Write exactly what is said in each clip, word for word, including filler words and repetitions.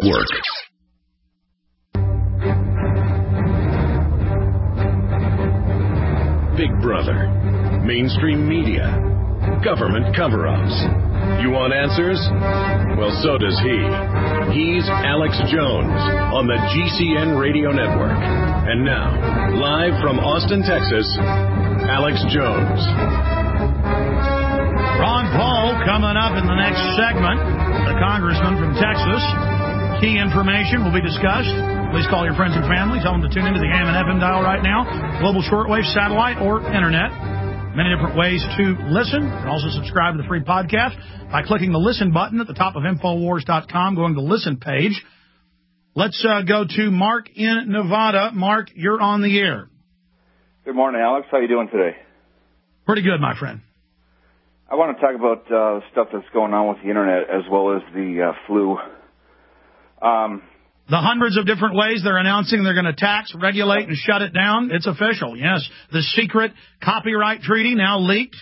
Network. Big Brother, mainstream media, government cover-ups. You want answers? Well, so does he. He's Alex Jones on the G C N Radio Network. And now, live from Austin, Texas, Alex Jones. Ron Paul coming up in the next segment. The congressman from Texas. Key information will be discussed. Please call your friends and family. Tell them to tune into the A M and F M dial right now. Global shortwave, satellite, or internet. Many different ways to listen. You can also subscribe to the free podcast by clicking the listen button at the top of Infowars dot com, going to the listen page. Let's uh, go to Mark in Nevada. Mark, you're on the air. Good morning, Alex. How are you doing today? Pretty good, my friend. I want to talk about uh, stuff that's going on with the Internet as well as the uh, flu. Um, the hundreds of different ways they're announcing they're going to tax, regulate, and shut it down. It's official, yes. The secret copyright treaty now leaked.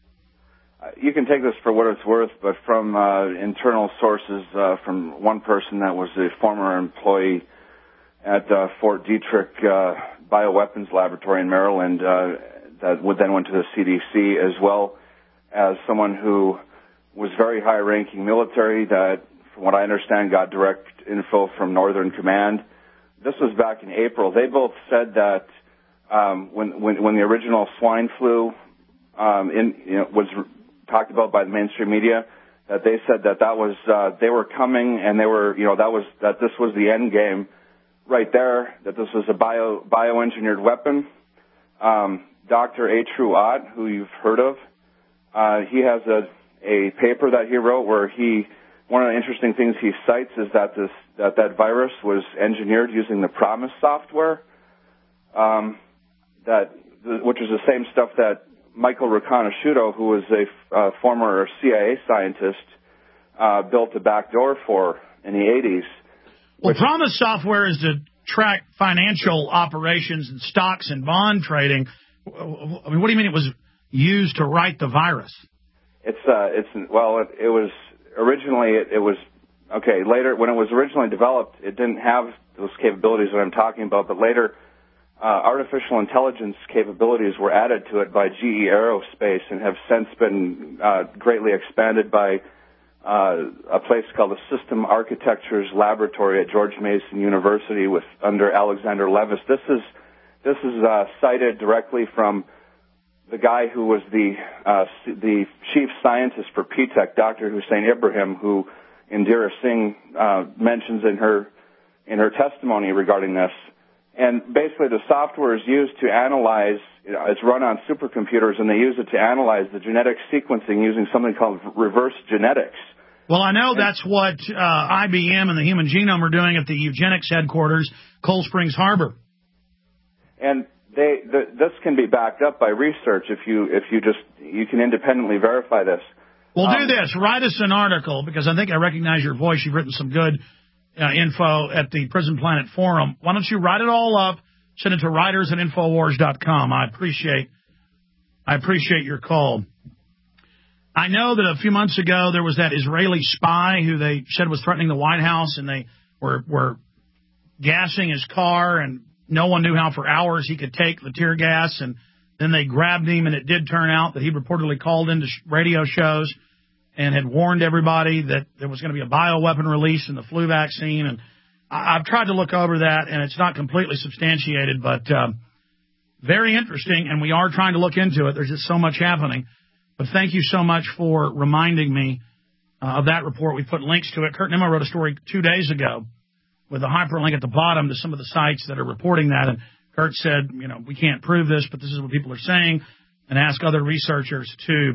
Uh, you can take this for what it's worth, but from uh, internal sources, uh, from one person that was a former employee at uh, Fort Detrick uh, Bioweapons Laboratory in Maryland uh, that would then went to the C D C, as well as someone who was very high-ranking military that, from what I understand, got direct info from Northern Command. This was back in April. They both said that um, when, when when the original swine flu um, in, you know, was talked about by the mainstream media, that they said that that was uh, they were coming and they were, you know, that was that this was the end game right there. That this was a bio bioengineered weapon. Um, Doctor Atru Ott, who you've heard of, uh, he has a a paper that he wrote where he. One of the interesting things he cites is that this that, that virus was engineered using the PROMIS software, um, that which is the same stuff that Michael Riconosciuto, who was a uh, former C I A scientist, uh, built a backdoor for in the eighties. Well, PROMIS software is to track financial operations and stocks and bond trading. I mean, what do you mean it was used to write the virus? It's uh, it's well, it, it was. Originally, it, it was, okay, later, when it was originally developed, it didn't have those capabilities that I'm talking about, but later, uh, artificial intelligence capabilities were added to it by G E Aerospace and have since been uh, greatly expanded by uh, a place called the System Architectures Laboratory at George Mason University with under Alexander Levis. This is, this is uh, cited directly from the guy who was the uh, the chief scientist for P TEC, Doctor Hussein Ibrahim, who Indira Singh uh, mentions in her in her testimony regarding this. And basically, the software is used to analyze. You know, it's run on supercomputers, and they use it to analyze the genetic sequencing using something called reverse genetics. Well, I know that's what uh, I B M and the Human Genome are doing at the eugenics headquarters, Cold Springs Harbor. And They, the, this can be backed up by research if you if you just you can independently verify this. Well, um, do this. Write us an article, because I think I recognize your voice. You've written some good uh, info at the Prison Planet Forum. Why don't you write it all up, send it to writers at Infowars dot com. I appreciate I appreciate your call. I know that a few months ago there was that Israeli spy who they said was threatening the White House, and they were were gassing his car, and no one knew how for hours he could take the tear gas, and then they grabbed him, and it did turn out that he reportedly called into radio shows and had warned everybody that there was going to be a bioweapon release in the flu vaccine. And I've tried to look over that, and it's not completely substantiated, but uh, very interesting, and we are trying to look into it. There's just so much happening. But thank you so much for reminding me uh, of that report. We put links to it. Kurt Nimmo wrote a story two days ago with a hyperlink at the bottom to some of the sites that are reporting that. And Kurt said, you know, we can't prove this, but this is what people are saying, and ask other researchers to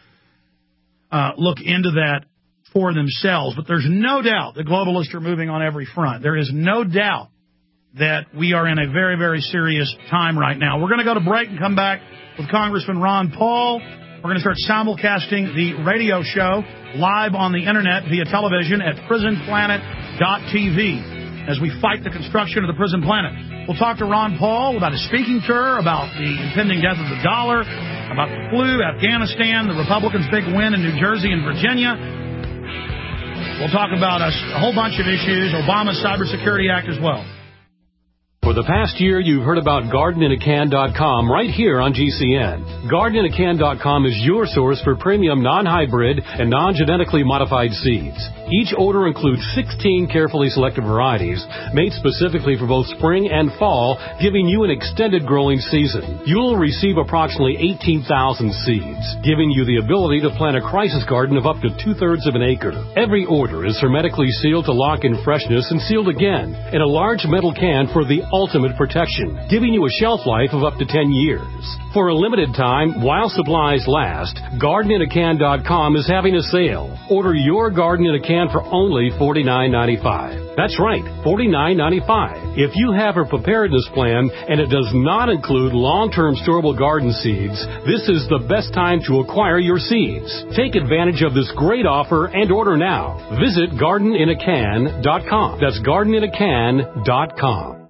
uh, look into that for themselves. But there's no doubt the globalists are moving on every front. There is no doubt that we are in a very, very serious time right now. We're going to go to break and come back with Congressman Ron Paul. We're going to start simulcasting the radio show live on the Internet via television at prison planet dot t v. as we fight the construction of the prison planet. We'll talk to Ron Paul about his speaking tour, about the impending death of the dollar, about the flu, Afghanistan, the Republicans' big win in New Jersey and Virginia. We'll talk about a, a whole bunch of issues, Obama's Cybersecurity Act as well. For the past year, you've heard about garden in a can dot com right here on G C N. garden in a can dot com is your source for premium non-hybrid and non-genetically modified seeds. Each order includes sixteen carefully selected varieties made specifically for both spring and fall, giving you an extended growing season. You'll receive approximately eighteen thousand seeds, giving you the ability to plant a crisis garden of up to two-thirds of an acre. Every order is hermetically sealed to lock in freshness and sealed again in a large metal can for the ultimate protection, giving you a shelf life of up to ten years. For a limited time, while supplies last, garden in a can dot com is having a sale. Order your garden in a can for only forty-nine ninety-five. That's right, forty-nine ninety-five. If you have a preparedness plan and it does not include long-term storable garden seeds, this is the best time to acquire your seeds. Take advantage of this great offer and order now. Visit garden in a can dot com. That's garden in a can dot com.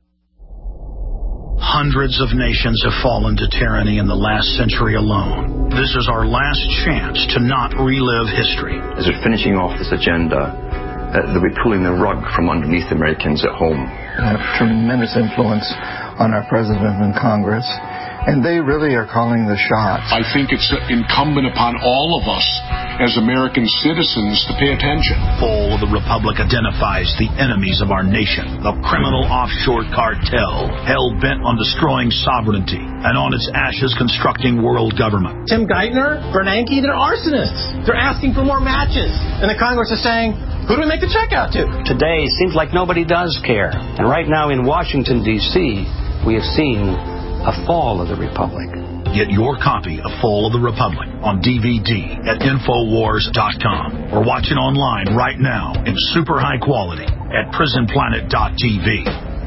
Hundreds of nations have fallen to tyranny in the last century alone. This is our last chance to not relive history. As we're finishing off this agenda, uh, they'll be pulling the rug from underneath Americans at home. They have tremendous influence on our president and Congress, and they really are calling the shots. I think it's incumbent upon all of us as American citizens to pay attention. Fall of the Republic identifies the enemies of our nation, the criminal offshore cartel, hell-bent on destroying sovereignty, and on its ashes constructing world government. Tim Geithner, Bernanke, they're arsonists. They're asking for more matches. And the Congress is saying, who do we make the check out to? Today seems like nobody does care. And right now in Washington, D C, we have seen a fall of the Republic. Get your copy of Fall of the Republic on D V D at Infowars dot com or watch it online right now in super high quality at Prison Planet dot T V.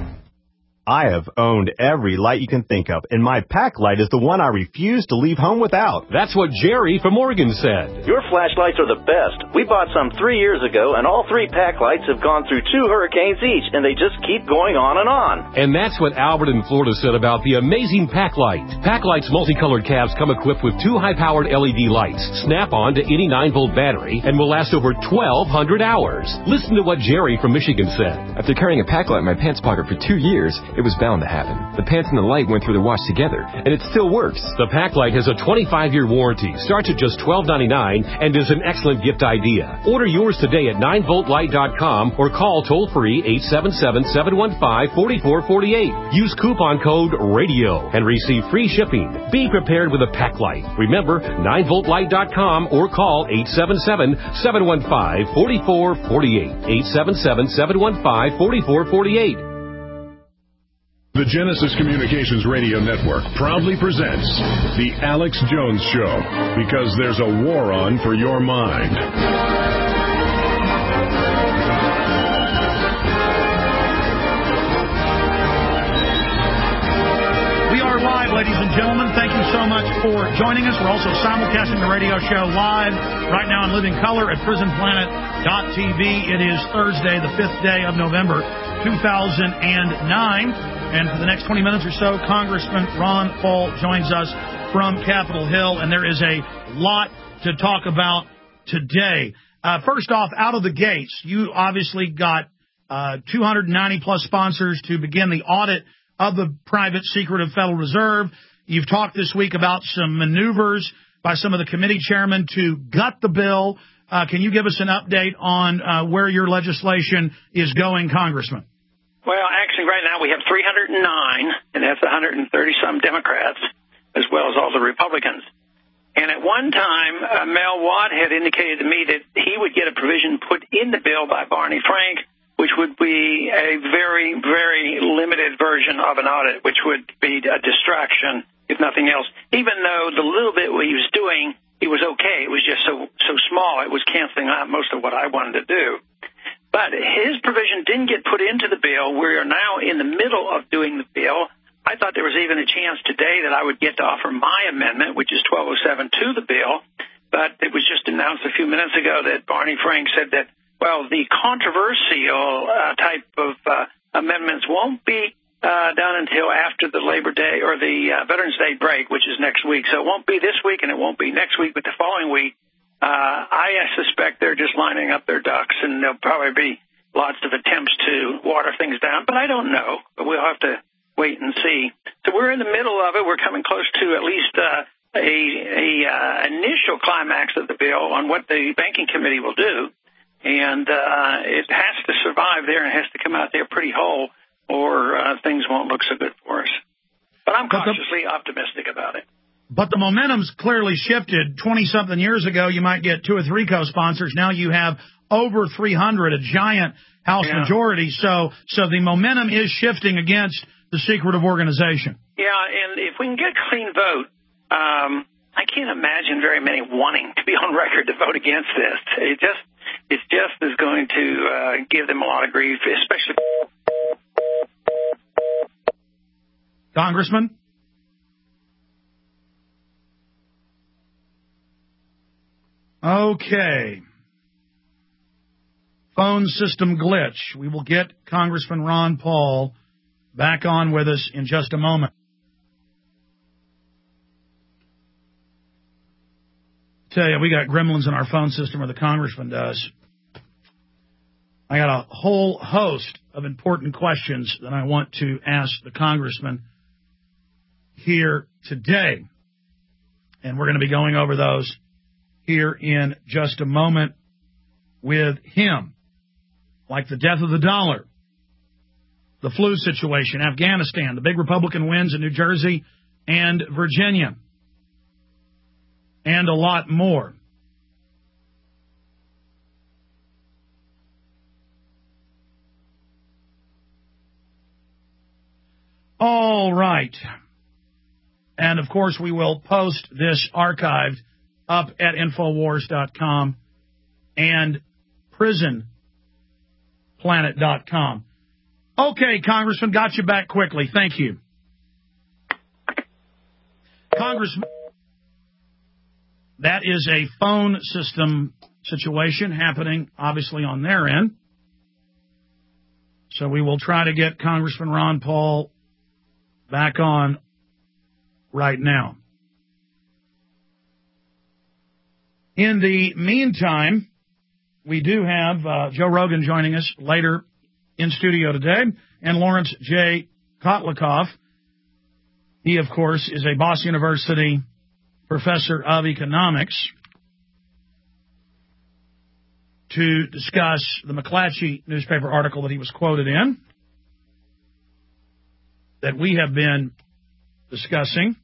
I have owned every light you can think of, and my pack light is the one I refuse to leave home without. That's what Jerry from Oregon said. Your flashlights are the best. We bought some three years ago, and all three pack lights have gone through two hurricanes each, and they just keep going on and on. And that's what Albert in Florida said about the amazing pack light. Pack light's multicolored cabs come equipped with two high-powered L E D lights, snap on to any nine volt battery, and will last over twelve hundred hours. Listen to what Jerry from Michigan said. After carrying a pack light in my pants pocket for two years, it was bound to happen. The pants and the light went through the wash together, and it still works. The pack light has a twenty-five year warranty, starts at just twelve ninety-nine, and is an excellent gift idea. Order yours today at nine volt light dot com or call toll-free eight seven seven, seven one five, four four four eight. Use coupon code RADIO and receive free shipping. Be prepared with a pack light. Remember, nine volt light dot com or call eight seven seven, seven one five, four four four eight. eight seven seven, seven one five, four four four eight. The Genesis Communications Radio Network proudly presents The Alex Jones Show, because there's a war on for your mind. We are live, ladies and gentlemen. Thank you so much for joining us. We're also simulcasting the radio show live right now in living color at prison planet dot T V. It is Thursday, the fifth day of November, two thousand nine. And for the next twenty minutes or so, Congressman Ron Paul joins us from Capitol Hill, and there is a lot to talk about today. Uh, first off, out of the gates, you obviously got uh, two hundred ninety plus sponsors to begin the audit of the private secretive Federal Reserve. You've talked this week about some maneuvers by some of the committee chairmen to gut the bill. Uh, can you give us an update on uh, where your legislation is going, Congressman? Well, actually, right now we have three hundred nine, and that's one hundred thirty-some Democrats, as well as all the Republicans. And at one time, uh, Mel Watt had indicated to me that he would get a provision put in the bill by Barney Frank, which would be a very, very limited version of an audit, which would be a distraction, if nothing else. Even though the little bit what he was doing, it was okay. It was just so so small, it was canceling out most of what I wanted to do. But his provision didn't get put into the bill. We are now in the middle of doing the bill. I thought there was even a chance today that I would get to offer my amendment, which is twelve oh seven, to the bill. But it was just announced a few minutes ago that Barney Frank said that, well, the controversial uh, type of uh, amendments won't be uh, done until after the Labor Day or the uh, Veterans Day break, which is next week. So it won't be this week and it won't be next week, but the following week. Uh, I suspect they're just lining up their ducks, and there'll probably be lots of attempts to water things down, but I don't know. But we'll have to wait and see. So we're in the middle of it. We're coming close to at least uh, a, a uh, initial climax of the bill on what the banking committee will do, and uh, it has to survive there and has to come out there pretty whole, or uh, things won't look so good for us. But I'm cautiously optimistic about it. But the momentum's clearly shifted. twenty-something years ago, you might get two or three co-sponsors. Now you have over three hundred, a giant House yeah. majority. So so the momentum is shifting against the secretive organization. Yeah, and if we can get a clean vote, um, I can't imagine very many wanting to be on record to vote against this. It just, it just is going to uh, give them a lot of grief, especially... Congressman? Okay. Phone system glitch. We will get Congressman Ron Paul back on with us in just a moment. Tell you, we got gremlins in our phone system, or the congressman does. I got a whole host of important questions that I want to ask the congressman here today. And we're going to be going over those here in just a moment with him, like the death of the dollar, the flu situation, Afghanistan, the big Republican wins in New Jersey and Virginia, and a lot more. All right. And, of course, we will post this archived up at Infowars dot com and Prison Planet dot com. Okay, Congressman, got you back quickly. Thank you. Congressman, that is a phone system situation happening, obviously, on their end. So we will try to get Congressman Ron Paul back on right now. In the meantime, we do have uh, Joe Rogan joining us later in studio today, and Lawrence J. Kotlikoff. He, of course, is a Boston University professor of economics, to discuss the McClatchy newspaper article that he was quoted in, that we have been discussing.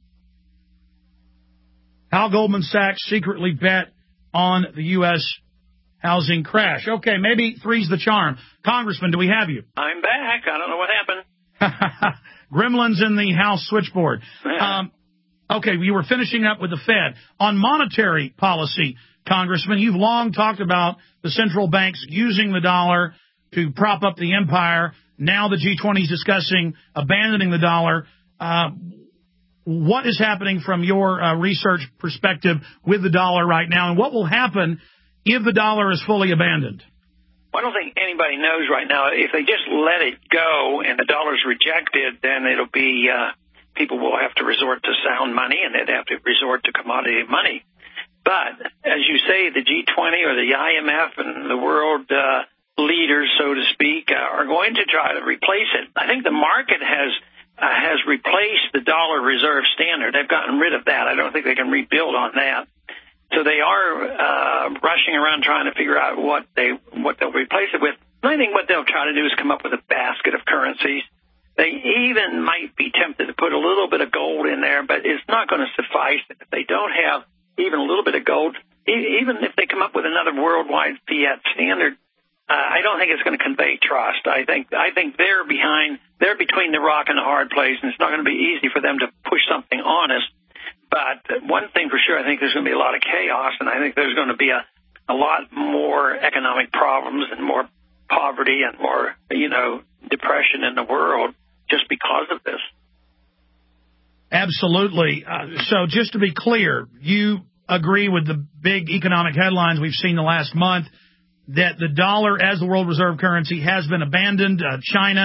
How Goldman Sachs secretly bet on the U S housing crash. Okay, maybe three's the charm. Congressman, do we have you? I'm back. I don't know what happened. Gremlins in the House switchboard. Um, okay, you were finishing up with the Fed. On monetary policy, Congressman, you've long talked about the central banks using the dollar to prop up the empire. Now the G twenty is discussing abandoning the dollar. Uh, what is happening from your uh, research perspective with the dollar right now, and what will happen if the dollar is fully abandoned? Well, I don't think anybody knows right now. If they just let it go and the dollar's rejected, then it'll be uh, people will have to resort to sound money, and they'd have to resort to commodity money. But as you say, the G twenty or the I M F and the world uh, leaders, so to speak, uh, are going to try to replace it. I think the market has uh, has replaced the dollar reserve standard. They've gotten rid of that. I don't think they can rebuild on that. So they are uh, rushing around trying to figure out what they what they'll replace it with. I think what they'll try to do is come up with a basket of currencies. They even might be tempted to put a little bit of gold in there, but it's not going to suffice if they don't have even a little bit of gold. Even if they come up with another worldwide fiat standard, uh, I don't think it's going to convey trust. I think I think they're behind, they're between the rock and the hard place, and it's not going to be easy for them to push something honest. But one thing for sure, I think there's going to be a lot of chaos, and I think there's going to be a, a lot more economic problems and more poverty and more, you know, depression in the world just because of this. Absolutely. Uh, so just to be clear, you agree with the big economic headlines we've seen the last month that the dollar as the world reserve currency has been abandoned. Uh, China,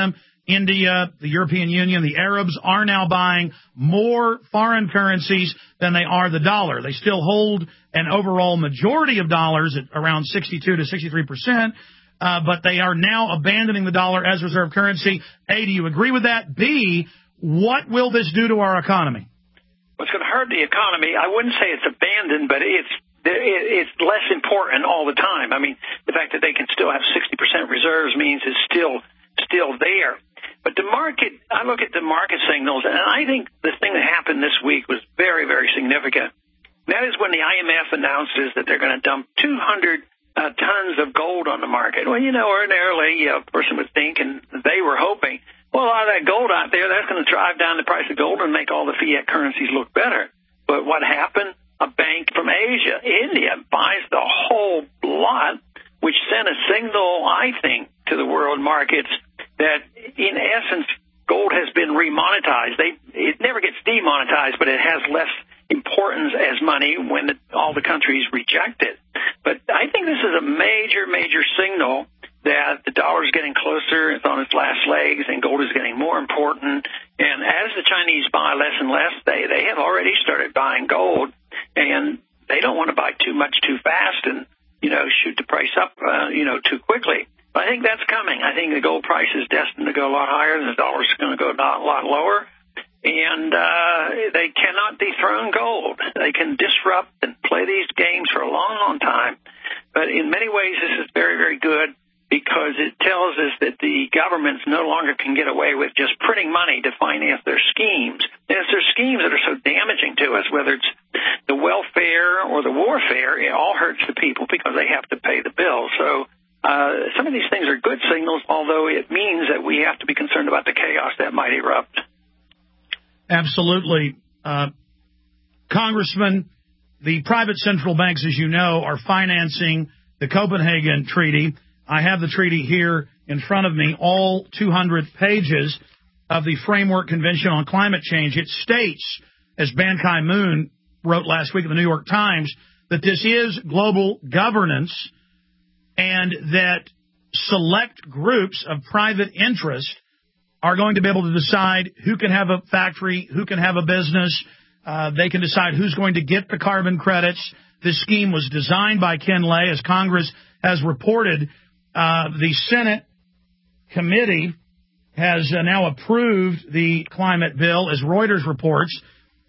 India, the European Union, the Arabs are now buying more foreign currencies than they are the dollar. They still hold an overall majority of dollars at around sixty-two to sixty-three percent, uh, but they are now abandoning the dollar as reserve currency. A, do you agree with that? B, what will this do to our economy? Well, it's going to hurt the economy. I wouldn't say it's abandoned, but it's it's less important all the time. I mean, the fact that they can still have sixty percent reserves means it's still still there. But the market, I look at the market signals, and I think the thing that happened this week was very, very significant. That is when the I M F announces that they're going to dump two hundred uh, tons of gold on the market. Well, you know, ordinarily a person would think, and they were hoping, well, a lot of that gold out there, that's going to drive down the price of gold and make all the fiat currencies look better. But what happened? A bank from Asia, India, buys the whole lot, which sent a signal, I think, to the world markets that, in essence, gold has been remonetized. They, it never gets demonetized, but it has less importance as money when the, all the countries reject it. But I think this is a major, major signal that the dollar is getting closer, it's on its last legs, and gold is getting more important. And as the Chinese buy less and less, they, they have already started buying gold, and they don't want to buy too much too fast and, you know, shoot the price up, uh, you know, too quickly. But I think that's coming. I think the gold price is destined to go a lot higher, and the dollar is going to go a lot lower. And uh, they cannot dethrone gold. They can disrupt and play these games for a long, long time. But in many ways, this is very, very good, because it tells us that the governments no longer can get away with just printing money to finance their schemes. And it's their schemes that are so damaging to us, whether it's the welfare or the warfare, it all hurts the people because they have to pay the bill. So uh, some of these things are good signals, although it means that we have to be concerned about the chaos that might erupt. Absolutely. Uh, Congressman, the private central banks, as you know, are financing the Copenhagen Treaty. I have the treaty here in front of me, all two hundred pages of the Framework Convention on Climate Change. It states, as Ban Ki-moon wrote last week in the New York Times, that this is global governance and that select groups of private interest are going to be able to decide who can have a factory, who can have a business. Uh, they can decide who's going to get the carbon credits. This scheme was designed by Ken Lay, as Congress has reported. Uh, the Senate committee has uh, now approved the climate bill, as Reuters reports.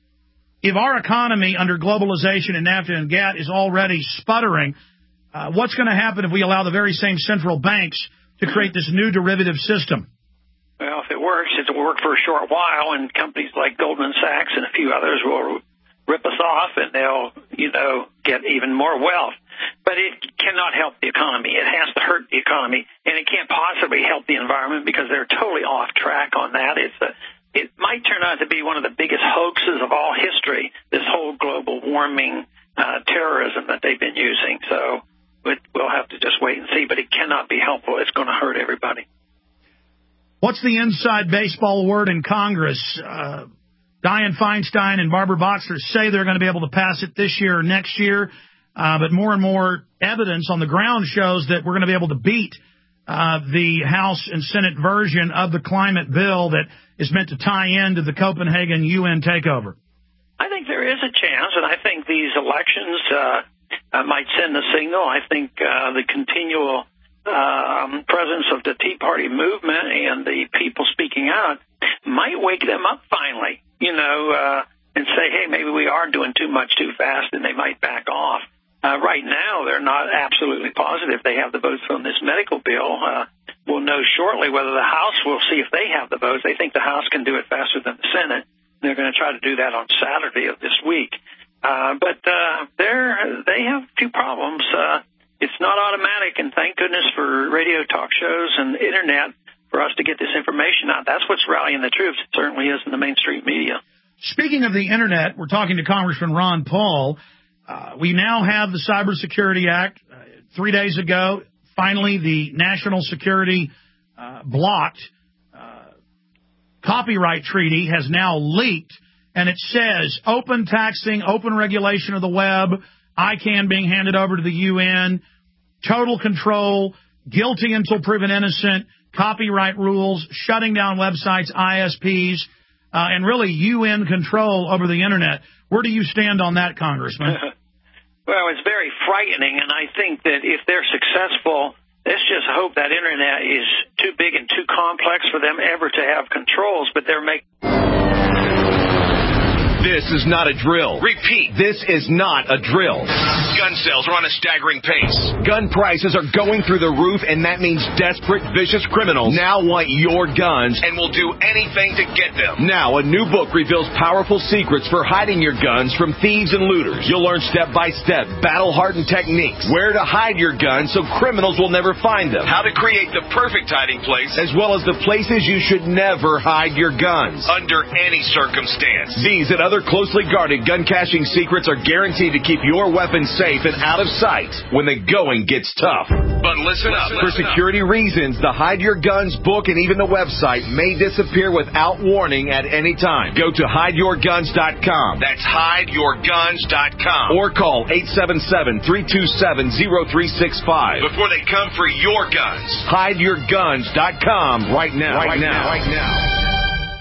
If our economy under globalization and NAFTA and GATT is already sputtering, uh, what's going to happen if we allow the very same central banks to create this new derivative system? Well, if it works, it'll work for a short while, and companies like Goldman Sachs and a few others will rip us off, and they'll, you know, get even more wealth. But it cannot help the economy. It has to hurt the economy, and it can't possibly help the environment because they're totally off track on that. It's a, it might turn out to be one of the biggest hoaxes of all history, this whole global warming uh, terrorism that they've been using. So we'll have to just wait and see, but it cannot be helpful. It's going to hurt everybody. What's the inside baseball word in Congress? Uh, Dianne Feinstein and Barbara Boxer say they're going to be able to pass it this year or next year. Uh, but more and more evidence on the ground shows that we're going to be able to beat uh, the House and Senate version of the climate bill that is meant to tie into the Copenhagen U N takeover. I think there is a chance, and I think these elections uh, uh, might send a signal. I think uh, the continual um, presence of the Tea Party movement and the people speaking out might wake them up finally, you know, uh, and say, hey, maybe we are doing too much too fast, and they might back off. Uh, right now, they're not absolutely positive they have the votes on this medical bill. Uh, we'll know shortly whether the House will see if they have the votes. They think the House can do it faster than the Senate. They're going to try to do that on Saturday of this week. Uh, but uh, they're, they have a few problems. Uh, it's not automatic, and thank goodness for radio talk shows and the Internet for us to get this information out. That's what's rallying the troops. It certainly is in the mainstream media. Speaking of the Internet, we're talking to Congressman Ron Paul. Uh, we now have the Cybersecurity Act. Uh, three days ago, finally, the National Security uh, blocked uh, copyright treaty has now leaked, and it says open taxing, open regulation of the web, I CANN being handed over to the U N, total control, guilty until proven innocent, copyright rules, shutting down websites, I S Ps, uh, and really U N control over the Internet. Where do you stand on that, Congressman? Well, it's very frightening, and I think that if they're successful, let's just hope that Internet is too big and too complex for them ever to have controls, but they're making... This is not a drill. Repeat, this is not a drill. Gun sales are on a staggering pace. Gun prices are going through the roof, and that means desperate, vicious criminals now want your guns and will do anything to get them. Now, a new book reveals powerful secrets for hiding your guns from thieves and looters. You'll learn step-by-step, battle-hardened techniques, where to hide your guns so criminals will never find them, how to create the perfect hiding place, as well as the places you should never hide your guns, under any circumstance. These and other closely guarded gun caching secrets are guaranteed to keep your weapons safe and out of sight when the going gets tough. But listen up. For security reasons, the Hide Your Guns book and even the website may disappear without warning at any time. Go to hide your guns dot com. That's hide your guns dot com. Or call eight seven seven, three two seven, zero three six five before they come for your guns. hide your guns dot com right now. Right now. Right now.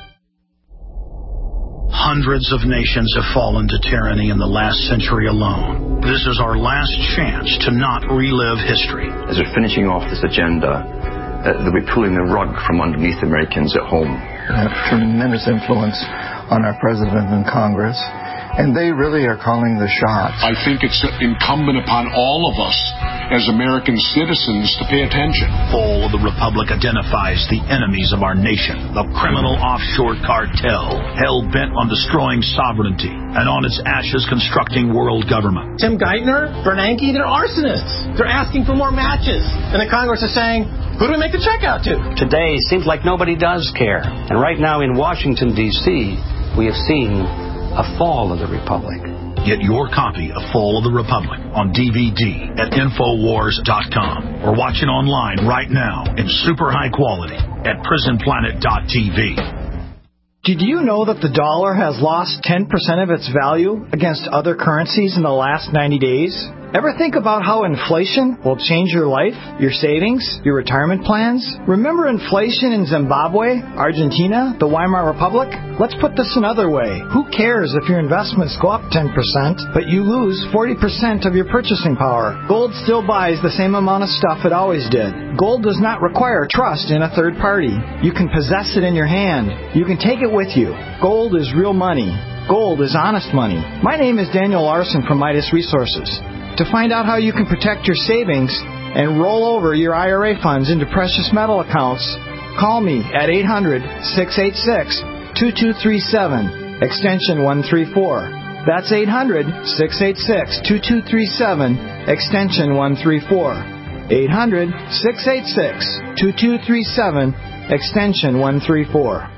Hundreds of nations have fallen to tyranny in the last century alone. This is our last chance to not relive history. As we're finishing off this agenda, uh, they'll be pulling the rug from underneath Americans at home. They have tremendous influence on our president and Congress, and they really are calling the shots. I think it's incumbent upon all of us as American citizens to pay attention. Fall of the Republic identifies the enemies of our nation, the criminal offshore cartel, hell-bent on destroying sovereignty, and on its ashes constructing world government. Tim Geithner, Bernanke, they're arsonists. They're asking for more matches. And the Congress is saying, who do we make the check out to? Today seems like nobody does care. And right now in Washington, D C, we have seen a fall of the Republic. Get your copy of Fall of the Republic on D V D at Infowars dot com or watch it online right now in super high quality at Prison Planet dot T V. Did you know that the dollar has lost ten percent of its value against other currencies in the last ninety days? Ever think about how inflation will change your life, your savings, your retirement plans? Remember inflation in Zimbabwe, Argentina, the Weimar Republic? Let's put this another way. Who cares if your investments go up ten percent, but you lose forty percent of your purchasing power? Gold still buys the same amount of stuff it always did. Gold does not require trust in a third party. You can possess it in your hand. You can take it with you. Gold is real money. Gold is honest money. My name is Daniel Larson from Midas Resources. To find out how you can protect your savings and roll over your I R A funds into precious metal accounts, call me at eight hundred, six eight six, two two three seven, extension one three four. That's eight hundred, six eight six, two two three seven, extension one three four. eight hundred, six eight six, two two three seven, extension one three four.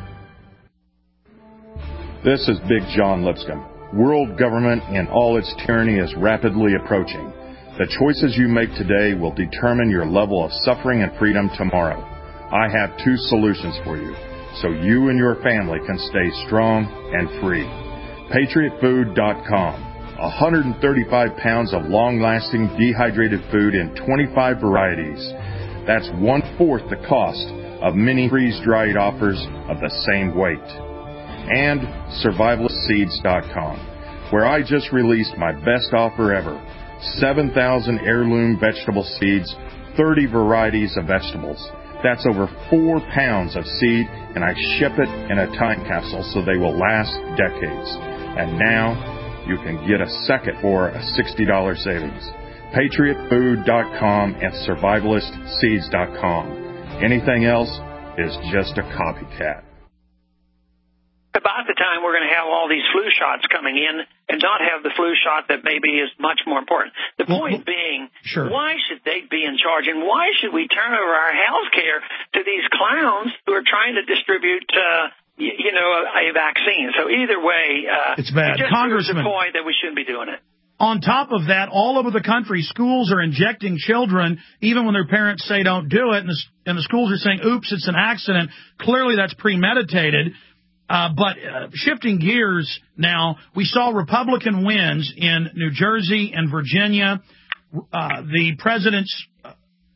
This is Big John Lipscomb. World government and all its tyranny is rapidly approaching. The choices you make today will determine your level of suffering and freedom tomorrow. I have two solutions for you, so you and your family can stay strong and free. Patriot Food dot com. one hundred thirty-five pounds of long-lasting dehydrated food in twenty-five varieties. That's one-fourth the cost of many freeze-dried offers of the same weight. And survivalist seeds dot com, where I just released my best offer ever. seven thousand heirloom vegetable seeds, thirty varieties of vegetables. That's over four pounds of seed, and I ship it in a time capsule so they will last decades. And now you can get a second for a sixty dollars savings. Patriot Food dot com and survivalist seeds dot com. Anything else is just a copycat. About the time we're going to have all these flu shots coming in and not have the flu shot that maybe is much more important. The well, point well, being, sure. Why should they be in charge, and why should we turn over our health care to these clowns who are trying to distribute, uh, you, you know, a, a vaccine? So either way, uh, it's bad. It just Congressman, proves the point that we shouldn't be doing it. On top of that, all over the country, schools are injecting children, even when their parents say don't do it, and the, and the schools are saying, oops, it's an accident. Clearly that's premeditated. Uh, but uh, shifting gears now, we saw Republican wins in New Jersey and Virginia. Uh, the president's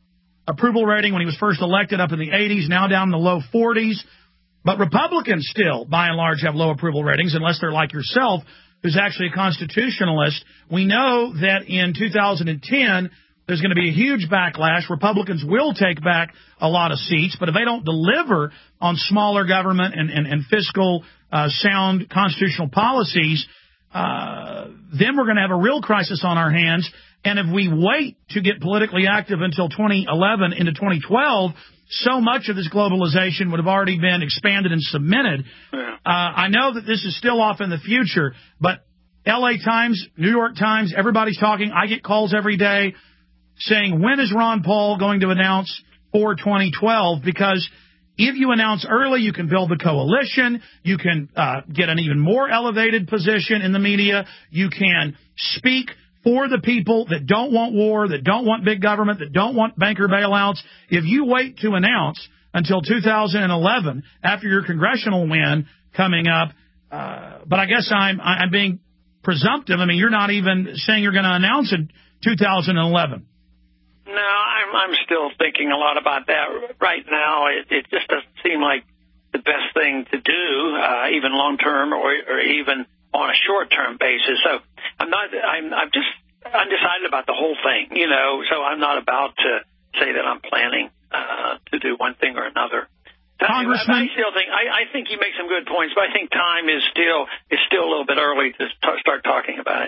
approval rating when he was first elected up in the eighties, now down in the low forties. But Republicans still, by and large, have low approval ratings, unless they're like yourself, who's actually a constitutionalist. We know that in two thousand ten, there's going to be a huge backlash. Republicans will take back a lot of seats, but if they don't deliver on smaller government and, and, and fiscal uh, sound constitutional policies, uh, then we're going to have a real crisis on our hands. And if we wait to get politically active until twenty eleven into twenty twelve, so much of this globalization would have already been expanded and cemented. Yeah. Uh, I know that this is still off in the future, but L A Times, New York Times, everybody's talking. I get calls every day saying, when is Ron Paul going to announce for twenty twelve? Because if you announce early, you can build the coalition. You can uh, get an even more elevated position in the media. You can speak for the people that don't want war, that don't want big government, that don't want banker bailouts. If you wait to announce until two thousand eleven, after your congressional win coming up, uh, but I guess I'm I'm being presumptive. I mean, you're not even saying you're going to announce in two thousand eleven. No, I'm I'm still thinking a lot about that right now. It, it just doesn't seem like the best thing to do, uh, even long term or, or even on a short term basis. So I'm not. I'm. I'm just undecided about the whole thing, you know. So I'm not about to say that I'm planning uh, to do one thing or another. Congressman, I, I still think. I, I think you make some good points, but I think time is still is still a little bit early to t- start talking about it.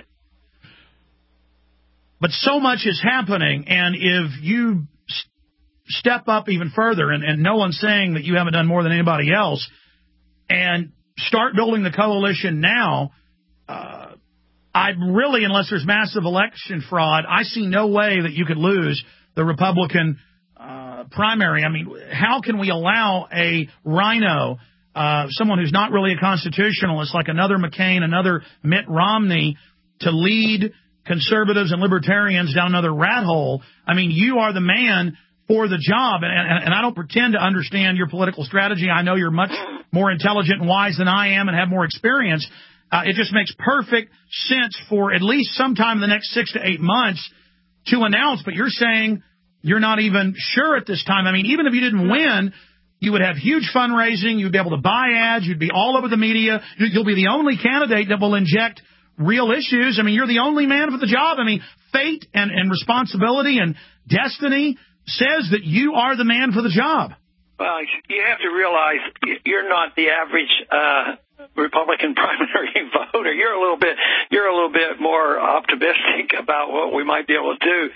But so much is happening, and if you s- step up even further, and, and no one's saying that you haven't done more than anybody else, and start building the coalition now, uh, I really, unless there's massive election fraud, I see no way that you could lose the Republican uh, primary. I mean, how can we allow a rhino, uh, someone who's not really a constitutionalist, like another McCain, another Mitt Romney, to lead conservatives and libertarians down another rat hole? I mean, you are the man for the job, and, and, and I don't pretend to understand your political strategy. I know you're much more intelligent and wise than I am and have more experience. Uh, it just makes perfect sense for at least sometime in the next six to eight months to announce, but you're saying you're not even sure at this time. I mean, even if you didn't win, you would have huge fundraising, you'd be able to buy ads, you'd be all over the media, you'll be the only candidate that will inject real issues. I mean, you're the only man for the job. I mean, fate and, and responsibility and destiny says that you are the man for the job. Well, you have to realize you're not the average uh, Republican primary voter. You're a little bit, you're a little bit more optimistic about what we might be able to do.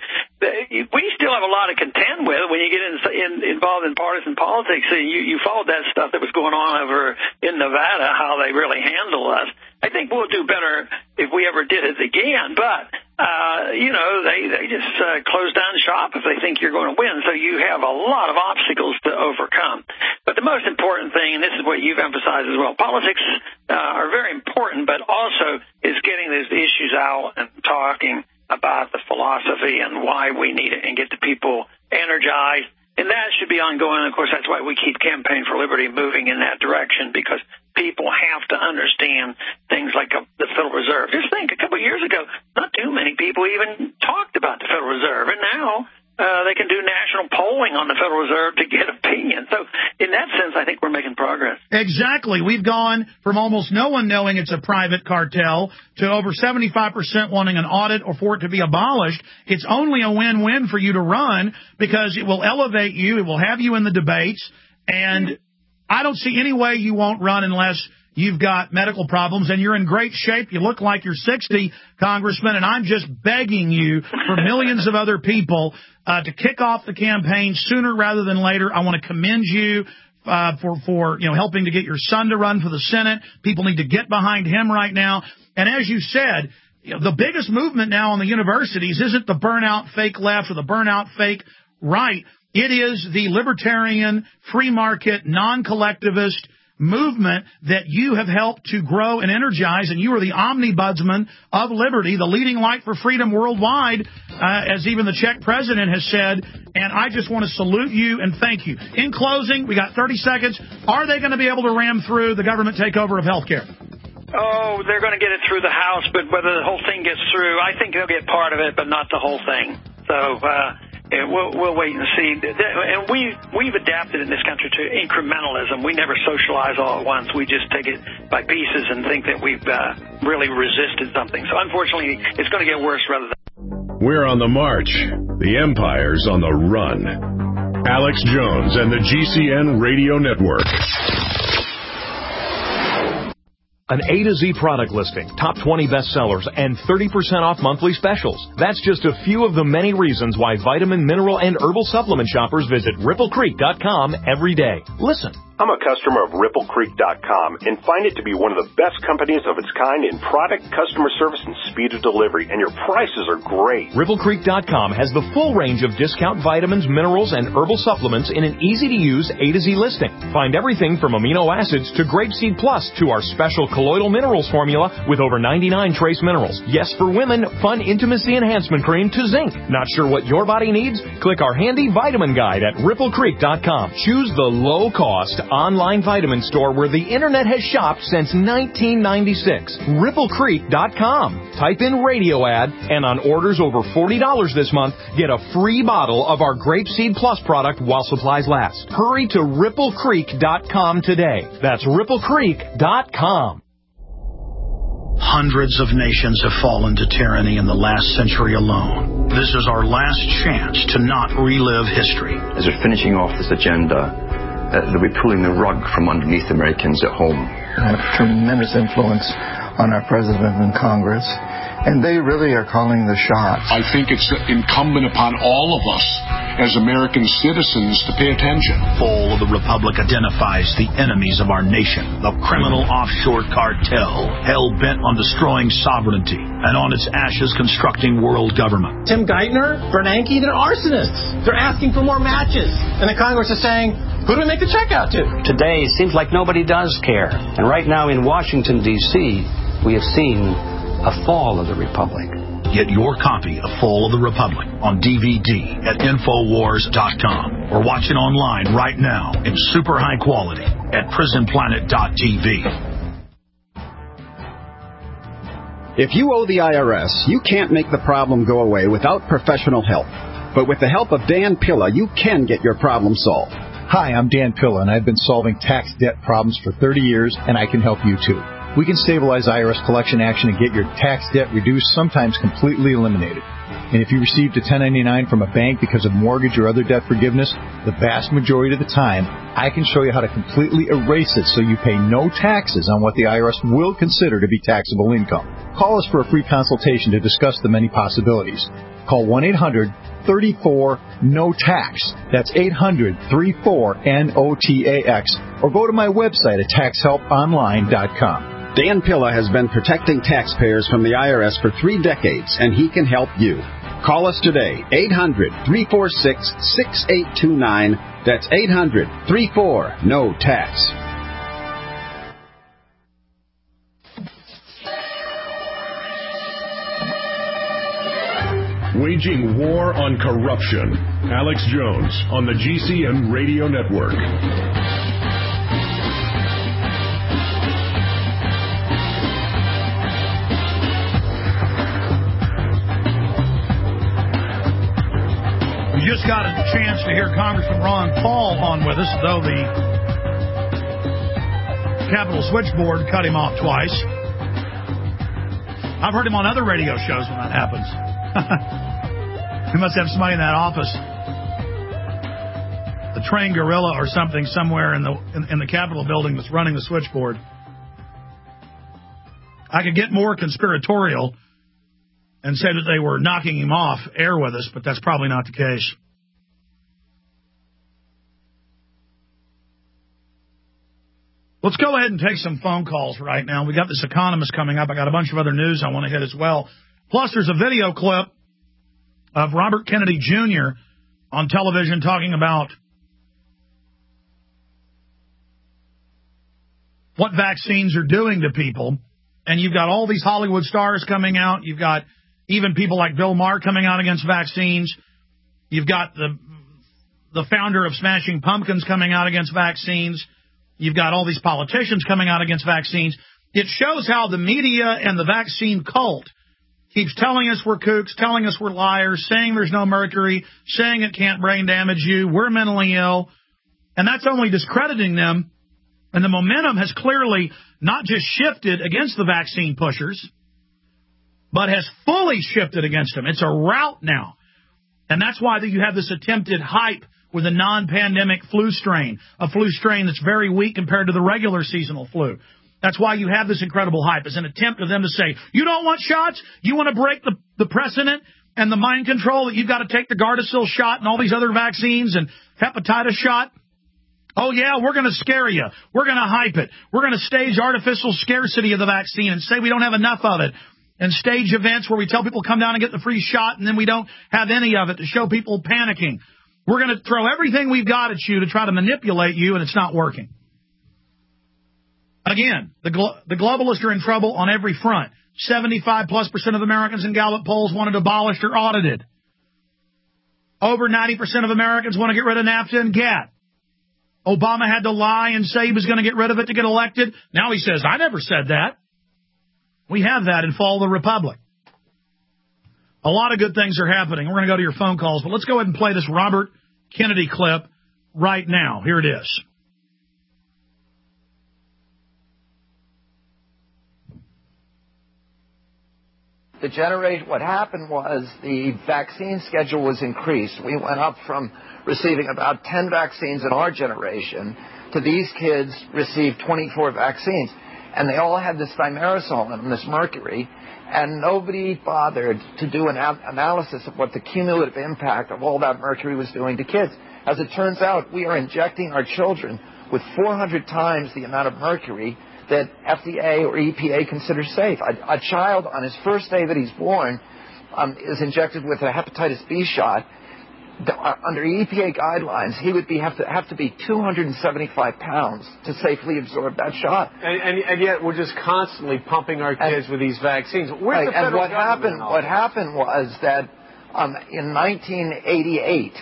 We still have a lot to contend with when you get in, in, involved in partisan politics. You, you followed that stuff that was going on over in Nevada, how they really handle us. I think we'll do better if we ever did it again, but, uh, you know, they, they just uh, close down shop if they think you're going to win. So you have a lot of obstacles to overcome. But the most important thing, and this is what you've emphasized as well, politics uh, are very important, but also is getting these issues out and talking about the philosophy and why we need it and get the people energized. And that should be ongoing. Of course, that's why we keep Campaign for Liberty moving in that direction, because people have to understand things like a, the Federal Reserve. Just think, a couple of years ago, not too many people even talked about the Federal Reserve, and now uh, they can do national polling on the Federal Reserve to get opinion. So in that sense, I think we're making progress. Exactly. We've gone from almost no one knowing it's a private cartel to over seventy-five percent wanting an audit or for it to be abolished. It's only a win-win for you to run, because it will elevate you, it will have you in the debates, and I don't see any way you won't run unless you've got medical problems, and you're in great shape. You look like you're sixty, Congressman, and I'm just begging you for millions of other people uh, to kick off the campaign sooner rather than later. I want to commend you uh, for, for you know helping to get your son to run for the Senate. People need to get behind him right now. And as you said, you know, the biggest movement now in the universities isn't the burnout fake left or the burnout fake right. It is the libertarian, free market, non-collectivist movement that you have helped to grow and energize, and you are the omnibudsman of liberty, the leading light for freedom worldwide, uh, as even the Czech president has said, and I just want to salute you and thank you. In closing, we got thirty seconds. Are they going to be able to ram through the government takeover of health care? Oh, they're going to get it through the House, but whether the whole thing gets through, I think they'll get part of it, but not the whole thing. So, uh, Yeah, we'll, we'll wait and see. And we, we've adapted in this country to incrementalism. We never socialize all at once. We just take it by pieces and think that we've uh, really resisted something. So unfortunately, it's going to get worse rather than... We're on the march. The empire's on the run. Alex Jones and the G C N Radio Network. An A to Z product listing, top twenty bestsellers, and thirty percent off monthly specials. That's just a few of the many reasons why vitamin, mineral, and herbal supplement shoppers visit Ripple Creek dot com every day. Listen. I'm a customer of Ripple Creek dot com and find it to be one of the best companies of its kind in product, customer service, and speed of delivery, and your prices are great. Ripple Creek dot com has the full range of discount vitamins, minerals, and herbal supplements in an easy-to-use A to Z listing. Find everything from amino acids to Grapeseed Plus to our special colloidal minerals formula with over ninety-nine trace minerals. Yes, for women, fun intimacy enhancement cream to zinc. Not sure what your body needs? Click our handy vitamin guide at Ripple Creek dot com. Choose the low-cost online vitamin store where the internet has shopped since nineteen ninety-six. Ripple Creek dot com. Type in radio ad, and on orders over forty dollars this month, get a free bottle of our Grapeseed Plus product while supplies last. Hurry to Ripple Creek dot com today. That's Ripple Creek dot com. Hundreds of nations have fallen to tyranny in the last century alone. This is our last chance to not relive history. As we're finishing off this agenda, uh, they'll be pulling the rug from underneath Americans at home. Have tremendous influence on our president and Congress, and they really are calling the shots. I think it's incumbent upon all of us as American citizens to pay attention. Fall of the Republic identifies the enemies of our nation, the criminal offshore cartel, hell-bent on destroying sovereignty, and on its ashes constructing world government. Tim Geithner, Bernanke, they're arsonists. They're asking for more matches. And the Congress is saying, who do we make the check out to? Today, it seems like nobody does care. And right now in Washington, D C, we have seen a fall of the Republic. Get your copy of Fall of the Republic on D V D at Infowars dot com or watch it online right now in super high quality at Prison Planet dot T V. If you owe the I R S, you can't make the problem go away without professional help. But with the help of Dan Pilla, you can get your problem solved. Hi, I'm Dan Pilla, and I've been solving tax debt problems for thirty years, and I can help you too. We can stabilize I R S collection action and get your tax debt reduced, sometimes completely eliminated. And if you received a ten ninety-nine from a bank because of mortgage or other debt forgiveness, the vast majority of the time, I can show you how to completely erase it so you pay no taxes on what the I R S will consider to be taxable income. Call us for a free consultation to discuss the many possibilities. Call one eight hundred thirty-four N O T A X. That's eight hundred thirty-four N O T A X. Or go to my website at tax help online dot com. Dan Pilla has been protecting taxpayers from the I R S for three decades, and he can help you. Call us today, eight hundred three four six six eight two nine. That's eight hundred three four N O T A X. Waging war on corruption. Alex Jones on the G C N Radio Network. We just got a chance to hear Congressman Ron Paul on with us, though the Capitol switchboard cut him off twice. I've heard him on other radio shows when that happens. We must have somebody in that office, the trained gorilla or something, somewhere in the in, in the Capitol building that's running the switchboard. I could get more conspiratorial and say that they were knocking him off air with us, but that's probably not the case. Let's go ahead and take some phone calls right now. We got this Economist coming up. I got a bunch of other news I want to hit as well. Plus, there's a video clip of Robert Kennedy Junior on television talking about what vaccines are doing to people. And you've got all these Hollywood stars coming out. You've got even people like Bill Maher coming out against vaccines. You've got the the founder of Smashing Pumpkins coming out against vaccines. You've got all these politicians coming out against vaccines. It shows how the media and the vaccine cult keeps telling us we're kooks, telling us we're liars, saying there's no mercury, saying it can't brain damage you, we're mentally ill. And that's only discrediting them. And the momentum has clearly not just shifted against the vaccine pushers, but has fully shifted against them. It's a rout now. And that's why you have this attempted hype with a non-pandemic flu strain, a flu strain that's very weak compared to the regular seasonal flu. That's why you have this incredible hype. It's an attempt of them to say, you don't want shots? You want to break the, the precedent and the mind control that you've got to take the Gardasil shot and all these other vaccines and hepatitis shot? Oh, yeah, we're going to scare you. We're going to hype it. We're going to stage artificial scarcity of the vaccine and say we don't have enough of it. And stage events where we tell people come down and get the free shot and then we don't have any of it to show people panicking. We're going to throw everything we've got at you to try to manipulate you, and it's not working. Again, the glo- the globalists are in trouble on every front. seventy-five plus percent of Americans in Gallup polls wanted abolished or audited. Over ninety percent of Americans want to get rid of NAFTA and GATT. Obama had to lie and say he was going to get rid of it to get elected. Now he says, I never said that. We have that in Fall of the Republic. A lot of good things are happening. We're going to go to your phone calls, but let's go ahead and play this Robert Kennedy clip right now. Here it is. The generation, what happened was the vaccine schedule was increased. We went up from receiving about ten vaccines in our generation to these kids received twenty-four vaccines. And they all had this thimerosal in them, this mercury, and nobody bothered to do an analysis of what the cumulative impact of all that mercury was doing to kids. As it turns out, we are injecting our children with four hundred times the amount of mercury that F D A or E P A considers safe. A, a child on his first day that he's born um, is injected with a hepatitis B shot. The, uh, under E P A guidelines, he would be have to have to be two hundred seventy-five pounds to safely absorb that shot. And, and, and yet we're just constantly pumping our kids and, with these vaccines. Where's right, the federal and what government? happened? What happened was that um, in nineteen eighty-eight,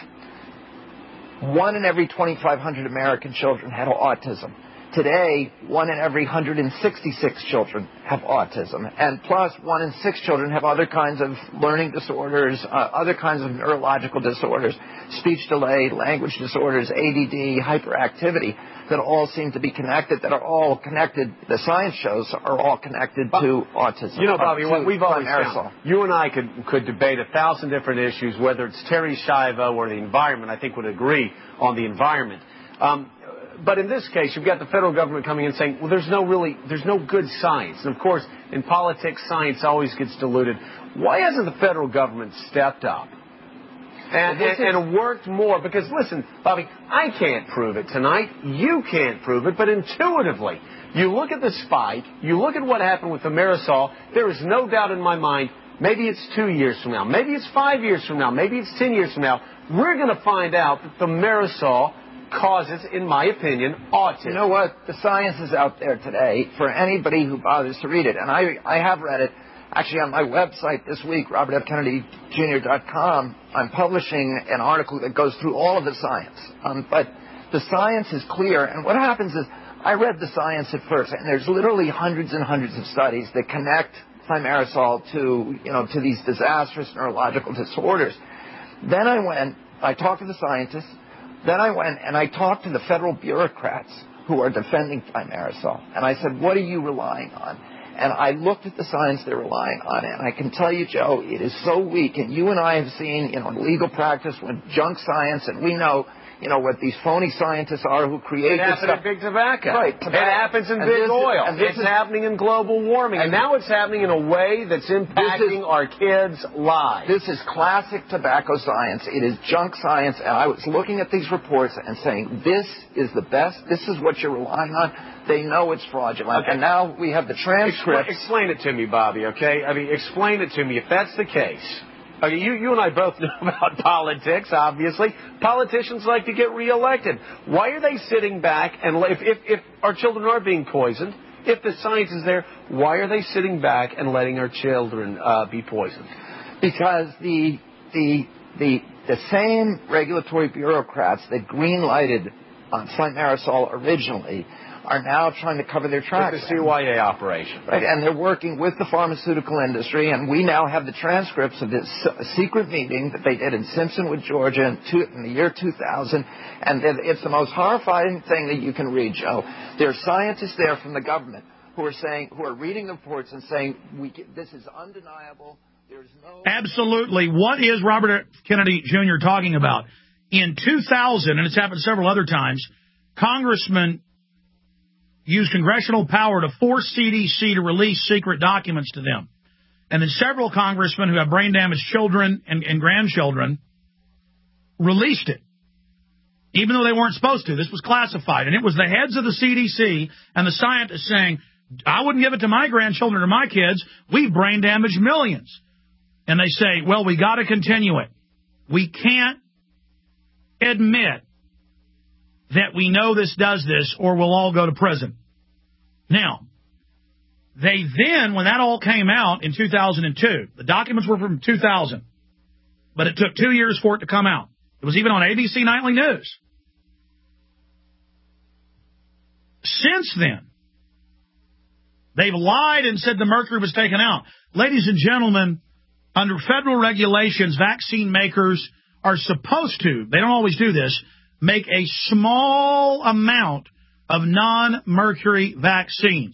one in every twenty-five hundred American children had autism. Today, one in every one hundred sixty-six children have autism. And plus, one in six children have other kinds of learning disorders, uh, other kinds of neurological disorders, speech delay, language disorders, A D D, hyperactivity, that all seem to be connected, that are all connected, the science shows are all connected to autism. You know, Bobby, uh, what we've always aerosol. found, you and I could, could debate a thousand different issues, whether it's Terry Schiavo or the environment. I think would agree on the environment. Um, But in this case, you've got the federal government coming in saying, well, there's no really, there's no good science. And of course, in politics, science always gets diluted. Why hasn't the federal government stepped up and, and, and worked more? Because listen, Bobby, I can't prove it tonight. You can't prove it. But intuitively, you look at the spike, you look at what happened with the thimerosal, there is no doubt in my mind, maybe it's two years from now, maybe it's five years from now, maybe it's ten years from now, we're going to find out that the thimerosal causes, in my opinion, autism. You know what? The science is out there today for anybody who bothers to read it. And I, I have read it. Actually, on my website this week, robert f kennedy junior dot com, I'm publishing an article that goes through all of the science. Um, but the science is clear. And what happens is, I read the science at first, and there's literally hundreds and hundreds of studies that connect thimerosal to, you know, to these disastrous neurological disorders. Then I went, I talked to the scientists. Then I went and I talked to the federal bureaucrats who are defending thimerosal. And I said, what are you relying on? And I looked at the science they're relying on. And I can tell you, Joe, it is so weak. And you and I have seen, you know, legal practice with junk science. And we know, you know, what these phony scientists are who create it this stuff. It happens in big tobacco. Right. Tobacco. It happens in and big this, oil. And this it's is, happening in global warming. And, and now it's happening in a way that's impacting is, our kids' lives. This is classic tobacco science. It is junk science. And I was looking at these reports and saying, this is the best. This is what you're relying on. They know it's fraudulent. Okay. And now we have the transcripts. Explain, explain it to me, Bobby, okay? I mean, explain it to me. If that's the case, okay, you, you and I both know about politics, obviously. Politicians like to get reelected. Why are they sitting back and if, if, if our children are being poisoned, if the science is there, why are they sitting back and letting our children uh, be poisoned? Because the the the the same regulatory bureaucrats that green-lighted on flumaerosol originally are now trying to cover their tracks. With the C Y A operation. Right, and they're working with the pharmaceutical industry, and we now have the transcripts of this secret meeting that they did in Simpson with Georgia in, two, in the year two thousand, and it's the most horrifying thing that you can read, Joe. There are scientists there from the government who are saying, who are reading the reports and saying, we, this is undeniable. There's no... Absolutely. What is Robert F. Kennedy Junior talking about? In two thousand, and it's happened several other times, Congressman used congressional power to force C D C to release secret documents to them. And then several congressmen who have brain-damaged children and, and grandchildren released it, even though they weren't supposed to. This was classified. And it was the heads of the C D C and the scientists saying, I wouldn't give it to my grandchildren or my kids. We've brain-damaged millions. And they say, well, we got to continue it. We can't admit that we know this does this or we'll all go to prison. Now, they then, when that all came out in two thousand two, the documents were from two thousand, but it took two years for it to come out. It was even on A B C Nightly News. Since then, they've lied and said the mercury was taken out. Ladies and gentlemen, under federal regulations, vaccine makers are supposed to, they don't always do this, make a small amount of non-mercury vaccines.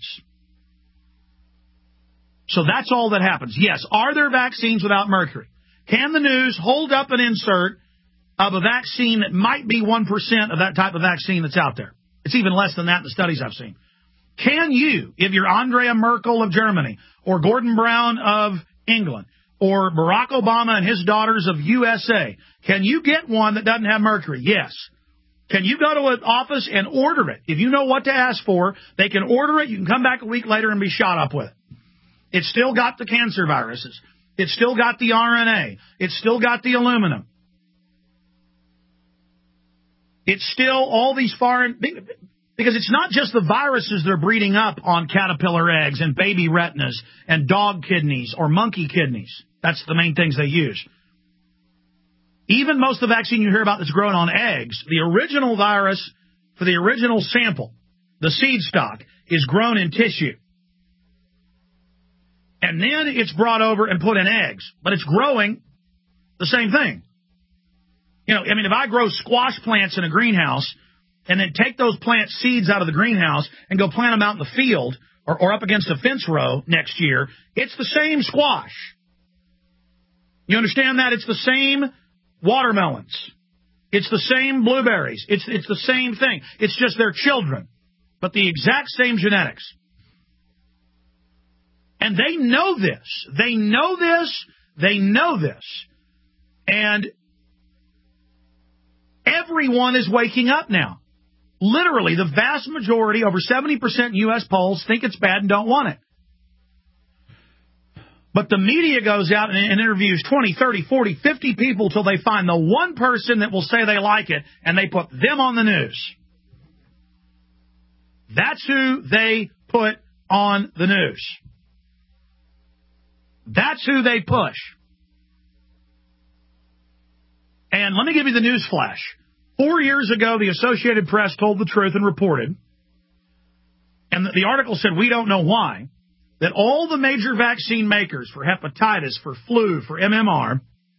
So that's all that happens. Yes, are there vaccines without mercury? Can the news hold up an insert of a vaccine that might be one percent of that type of vaccine that's out there? It's even less than that in the studies I've seen. Can you, if you're Andrea Merkel of Germany, or Gordon Brown of England, or Barack Obama and his daughters of U S A, can you get one that doesn't have mercury? Yes. Can you go to an office and order it? If you know what to ask for, they can order it. You can come back a week later and be shot up with it. It's still got the cancer viruses. It's still got the R N A. It's still got the aluminum. It's still all these foreign... Because it's not just the viruses they're breeding up on caterpillar eggs and baby retinas and dog kidneys or monkey kidneys. That's the main things they use. Even most of the vaccine you hear about that's grown on eggs, the original virus for the original sample, the seed stock, is grown in tissue. And then it's brought over and put in eggs. But it's growing the same thing. You know, I mean, if I grow squash plants in a greenhouse and then take those plant seeds out of the greenhouse and go plant them out in the field or, or up against a fence row next year, it's the same squash. You understand that? It's the same watermelons. It's the same blueberries. It's it's the same thing. It's just their children, but the exact same genetics. And they know this. They know this. They know this. And everyone is waking up now. Literally, the vast majority, over seventy percent in U S polls, think it's bad and don't want it. But the media goes out and interviews twenty, thirty, forty, fifty people till they find the one person that will say they like it, and they put them on the news. That's who they put on the news. That's who they push. And let me give you the news flash. Four years ago, the Associated Press told the truth and reported, and the article said, we don't know why, that all the major vaccine makers for hepatitis, for flu, for M M R,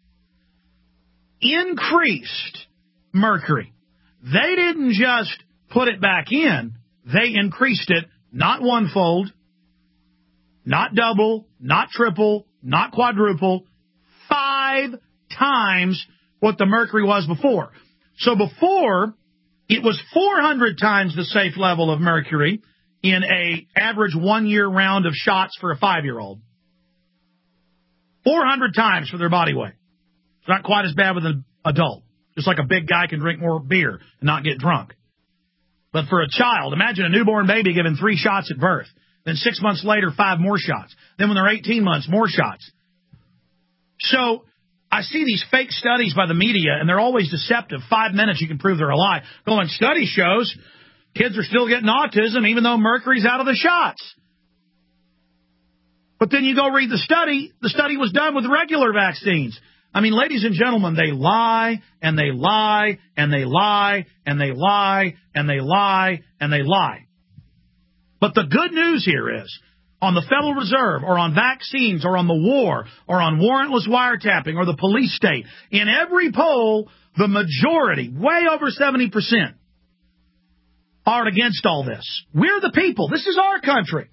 increased mercury. They didn't just put it back in. They increased it, not one-fold, not double, not triple, not quadruple, five times what the mercury was before. So before, it was four hundred times the safe level of mercury in a average one-year round of shots for a five-year-old. four hundred times for their body weight. It's not quite as bad with an adult. Just like a big guy can drink more beer and not get drunk. But for a child, imagine a newborn baby given three shots at birth. Then six months later, five more shots. Then when they're eighteen months, more shots. So I see these fake studies by the media, and they're always deceptive. Five minutes, you can prove they're a lie. Going, study shows kids are still getting autism even though mercury's out of the shots. But then you go read the study. The study was done with regular vaccines. I mean, ladies and gentlemen, they lie, and they lie, and they lie, and they lie, and they lie, and they lie. But the good news here is, on the Federal Reserve, or on vaccines, or on the war, or on warrantless wiretapping, or the police state, in every poll, the majority, way over seventy percent, are against all this. We're the people. This is our country.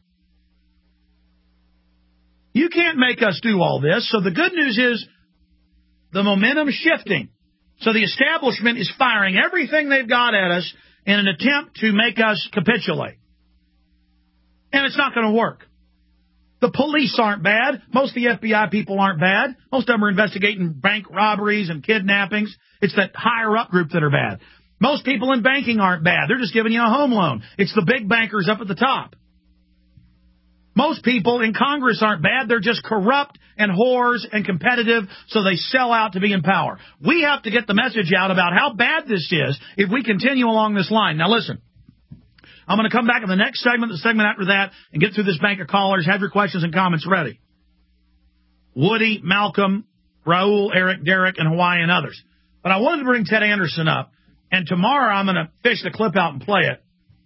You can't make us do all this. So the good news is the momentum is shifting. So the establishment is firing everything they've got at us in an attempt to make us capitulate. And it's not going to work. The police aren't bad. Most of the F B I people aren't bad. Most of them are investigating bank robberies and kidnappings. It's that higher-up group that are bad. Most people in banking aren't bad. They're just giving you a home loan. It's the big bankers up at the top. Most people in Congress aren't bad. They're just corrupt and whores and competitive, so they sell out to be in power. We have to get the message out about how bad this is if we continue along this line. Now, listen. I'm going to come back in the next segment, the segment after that, and get through this bank of callers. Have your questions and comments ready. Woody, Malcolm, Raul, Eric, Derek, and Hawaii, and others. But I wanted to bring Ted Anderson up, and tomorrow I'm going to fish the clip out and play it.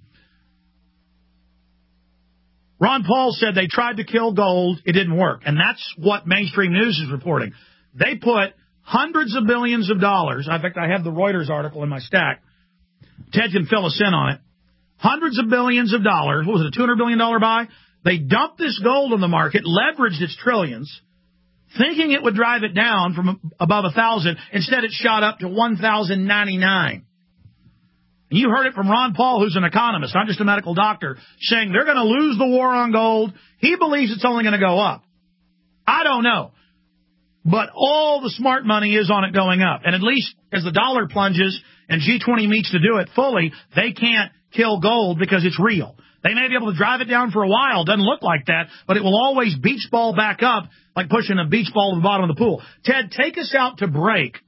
Ron Paul said they tried to kill gold. It didn't work. And that's what mainstream news is reporting. They put hundreds of billions of dollars. In fact, I have the Reuters article in my stack. Ted can fill us in on it. Hundreds of billions of dollars. What was it, a two hundred billion dollars buy? They dumped this gold on the market, leveraged its trillions, thinking it would drive it down from above one thousand. Instead, it shot up to one thousand ninety-nine. And you heard it from Ron Paul, who's an economist, not just a medical doctor, saying they're going to lose the war on gold. He believes it's only going to go up. I don't know. But all the smart money is on it going up. And at least as the dollar plunges and G twenty meets to do it fully, they can't kill gold because it's real. They may be able to drive it down for a while. Doesn't look like that, but it will always beach ball back up like pushing a beach ball to the bottom of the pool. Ted, take us out to break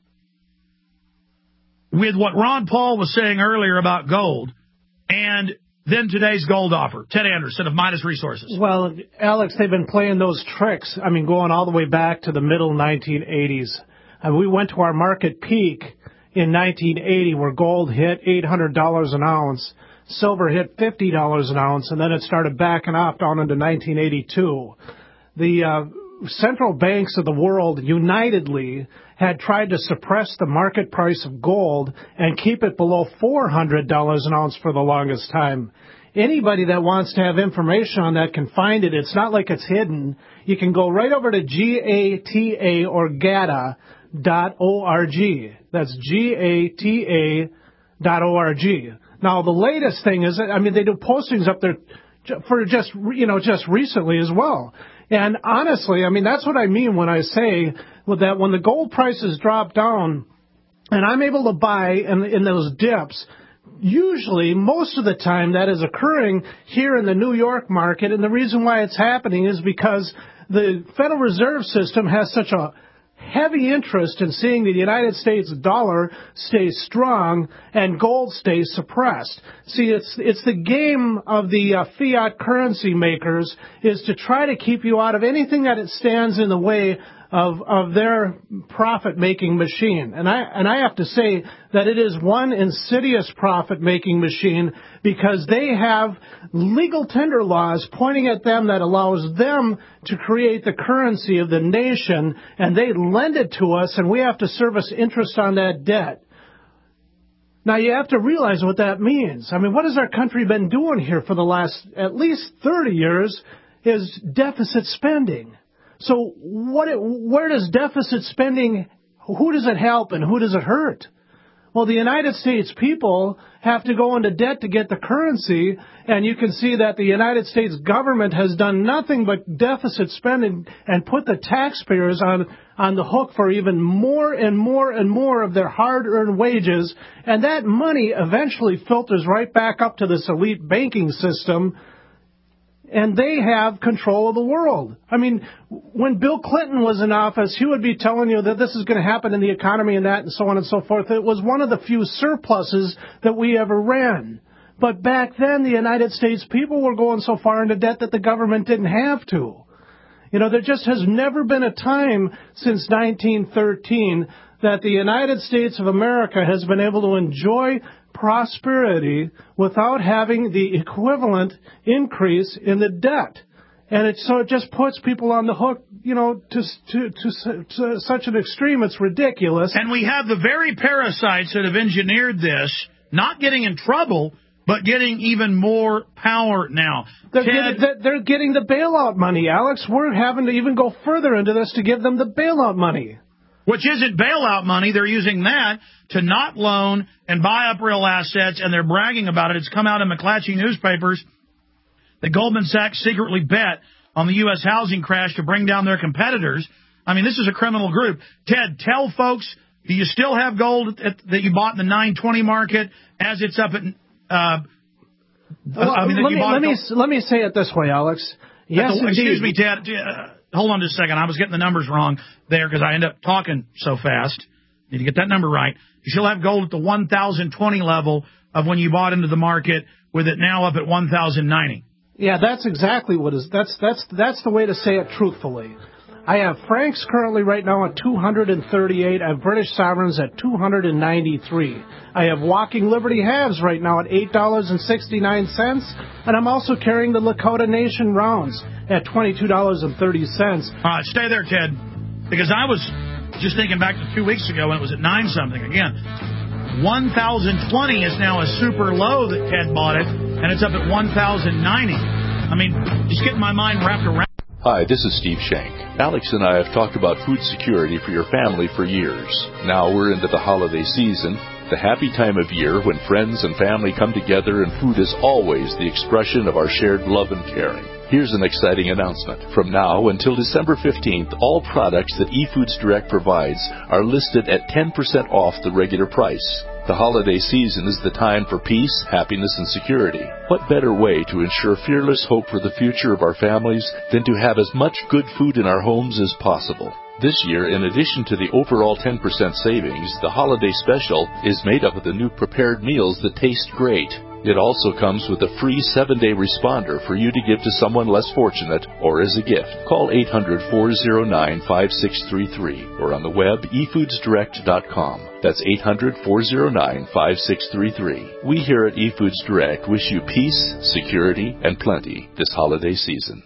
with what Ron Paul was saying earlier about gold and then today's gold offer. Ted Anderson of Midas Resources. Well, Alex, they've been playing those tricks, I mean, going all the way back to the middle nineteen eighties. And we went to our market peak in nineteen eighty where gold hit eight hundred dollars an ounce. Silver hit fifty dollars an ounce, and then it started backing off down into nineteen eighty-two. The uh, central banks of the world unitedly had tried to suppress the market price of gold and keep it below four hundred dollars an ounce for the longest time. Anybody that wants to have information on that can find it. It's not like it's hidden. You can go right over to G A T A or GATA dot org. That's G A T A dot org. Now, the latest thing is, I mean, they do postings up there for just, you know, just recently as well. And honestly, I mean, that's what I mean when I say that when the gold prices drop down and I'm able to buy in, in those dips, usually, most of the time, that is occurring here in the New York market. And the reason why it's happening is because the Federal Reserve System has such a heavy interest in seeing the United States dollar stay strong and gold stay suppressed. See, it's it's the game of the uh, fiat currency makers is to try to keep you out of anything that it stands in the way of of their profit-making machine. And I and I have to say that it is one insidious profit-making machine because they have legal tender laws pointing at them that allows them to create the currency of the nation, and they lend it to us, and we have to service interest on that debt. Now, you have to realize what that means. I mean, what has our country been doing here for the last at least thirty years is deficit spending. So what? It, where does deficit spending, who does it help and who does it hurt? Well, the United States people have to go into debt to get the currency, and you can see that the United States government has done nothing but deficit spending and put the taxpayers on, on the hook for even more and more and more of their hard-earned wages, and that money eventually filters right back up to this elite banking system, and they have control of the world. I mean, when Bill Clinton was in office, he would be telling you that this is going to happen in the economy and that and so on and so forth. It was one of the few surpluses that we ever ran. But back then, the United States people were going so far into debt that the government didn't have to. You know, there just has never been a time since nineteen thirteen that the United States of America has been able to enjoy prosperity without having the equivalent increase in the debt. And it, so it just puts people on the hook, you know, to, to, to, to such an extreme, it's ridiculous. And we have the very parasites that have engineered this not getting in trouble, but getting even more power now. They're, Ted, getting, they're getting the bailout money, Alex. We're having to even go further into this to give them the bailout money. Which isn't bailout money. They're using that to not loan and buy up real assets, and they're bragging about it. It's come out in McClatchy newspapers that Goldman Sachs secretly bet on the U S housing crash to bring down their competitors. I mean, this is a criminal group. Ted, tell folks, do you still have gold at, that you bought in the nine twenty market as it's up at... Uh, well, I mean, let, me, let, me, let me say it this way, Alex. Yes, the, excuse me, Ted. Uh, hold on just a second. I was getting the numbers wrong there because I end up talking so fast. Need to get that number right. You still have gold at the one thousand twenty level of when you bought into the market, with it now up at one thousand ninety. Yeah, that's exactly what is. That's that's that's the way to say it truthfully. I have Franks currently right now at two hundred thirty-eight. I have British Sovereigns at two hundred ninety-three. I have Walking Liberty halves right now at eight dollars and sixty-nine cents. And I'm also carrying the Lakota Nation rounds at twenty-two dollars and thirty cents. All right, stay there, Ted, because I was just thinking back to two weeks ago when it was at nine something again. one thousand twenty is now a super low that Ted bought it, and it's up at one thousand ninety. I mean, just getting my mind wrapped around. Hi, this is Steve Shank. Alex and I have talked about food security for your family for years. Now we're into the holiday season, the happy time of year when friends and family come together and food is always the expression of our shared love and caring. Here's an exciting announcement. From now until December fifteenth, all products that eFoods Direct provides are listed at ten percent off the regular price. The holiday season is the time for peace, happiness, and security. What better way to ensure fearless hope for the future of our families than to have as much good food in our homes as possible? This year, in addition to the overall ten percent savings, the holiday special is made up of the new prepared meals that taste great. It also comes with a free seven-day responder for you to give to someone less fortunate or as a gift. Call eight hundred, four oh nine, five six three three or on the web e foods direct dot com. That's eight hundred, four oh nine, five six three three. We here at eFoods Direct wish you peace, security, and plenty this holiday season.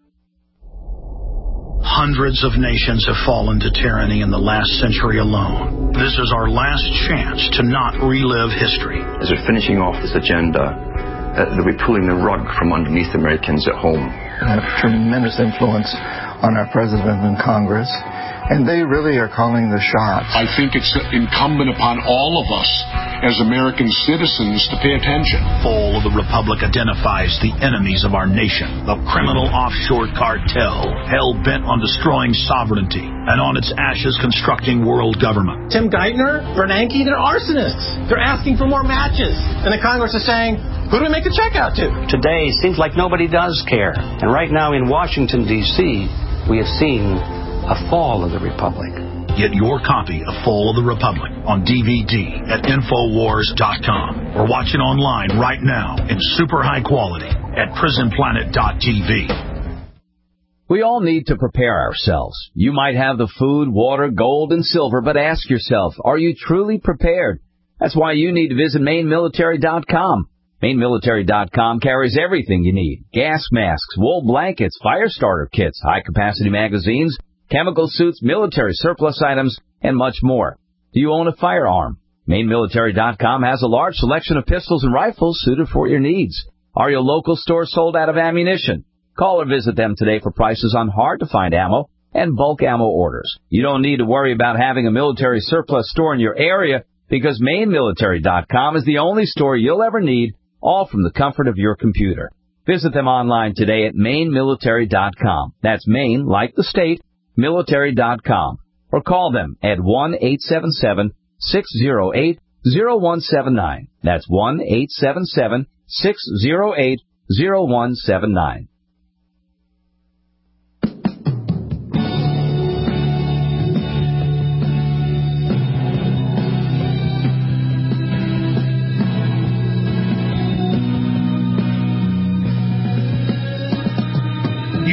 Hundreds of nations have fallen to tyranny in the last century alone. This is our last chance to not relive history. As we're finishing off this agenda, uh, that we're pulling the rug from underneath Americans at home. I have tremendous influence on our president and Congress, and they really are calling the shots. I think it's incumbent upon all of us as American citizens to pay attention. Fall of the Republic identifies the enemies of our nation, the criminal offshore cartel, hell-bent on destroying sovereignty, and on its ashes constructing world government. Tim Geithner, Bernanke, they're arsonists. They're asking for more matches. And the Congress is saying, who do we make the check out to? Today seems like nobody does care. And right now in Washington, D C, we have seen a fall of the Republic. Get your copy of Fall of the Republic on D V D at Infowars dot com or watch it online right now in super high quality at Prison Planet dot T V. We all need to prepare ourselves. You might have the food, water, gold, and silver, but ask yourself, are you truly prepared? That's why you need to visit Maine Military dot com. Maine Military dot com carries everything you need. Gas masks, wool blankets, fire starter kits, high-capacity magazines, chemical suits, military surplus items, and much more. Do you own a firearm? Maine Military dot com has a large selection of pistols and rifles suited for your needs. Are your local stores sold out of ammunition? Call or visit them today for prices on hard-to-find ammo and bulk ammo orders. You don't need to worry about having a military surplus store in your area because Maine Military dot com is the only store you'll ever need, all from the comfort of your computer. Visit them online today at Maine Military dot com. That's Maine, like the state, Military dot com. Or call them at one eight seven seven, six oh eight, oh one seven nine. That's one eight seven seven, six oh eight, oh one seven nine.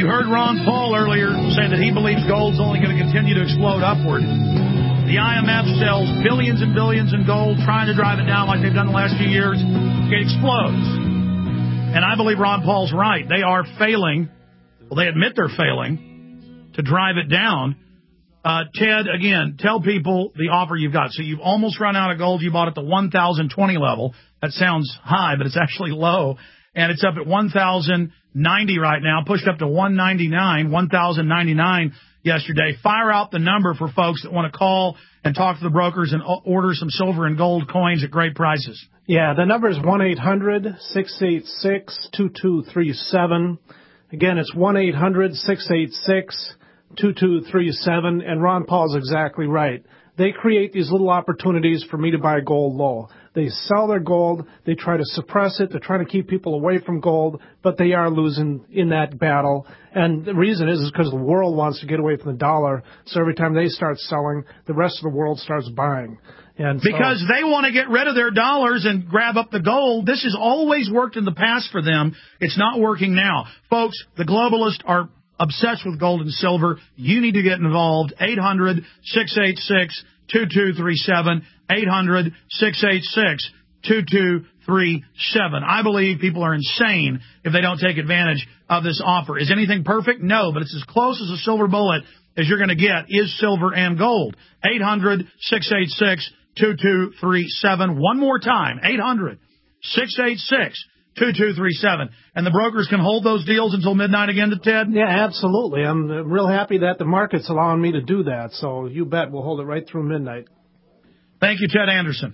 You heard Ron Paul earlier say that he believes gold's only going to continue to explode upward. The I M F sells billions and billions in gold, trying to drive it down like they've done the last few years. It explodes. And I believe Ron Paul's right. They are failing. Well, they admit they're failing to drive it down. Uh, Ted, again, tell people the offer you've got. So you've almost run out of gold. You bought at the one thousand twenty level. That sounds high, but it's actually low. And it's up at one thousand ninety right now, pushed up to one ninety-nine, one thousand ninety-nine yesterday. Fire out the number for folks that want to call and talk to the brokers and order some silver and gold coins at great prices. Yeah, the number is one eight hundred, six eight six, two two three seven. Again, it's one eight hundred, six eight six, two two three seven. And Ron Paul's exactly right. They create these little opportunities for me to buy gold low. They sell their gold. They try to suppress it. They're trying to keep people away from gold, but they are losing in that battle. And the reason is, is because the world wants to get away from the dollar. So every time they start selling, the rest of the world starts buying. And so, because they want to get rid of their dollars and grab up the gold. This has always worked in the past for them. It's not working now. Folks, the globalists are obsessed with gold and silver. You need to get involved. eight hundred, six eight six, two two three seven. eight hundred, six eight six, two two three seven. I believe people are insane if they don't take advantage of this offer. Is anything perfect? No, but it's as close as a silver bullet as you're going to get is silver and gold. eight hundred, six eight six, two two three seven. One more time, eight hundred, six eight six, two two three seven. And the brokers can hold those deals until midnight again, to Ted? Yeah, absolutely. I'm real happy that the market's allowing me to do that. So you bet we'll hold it right through midnight. Thank you, Ted Anderson.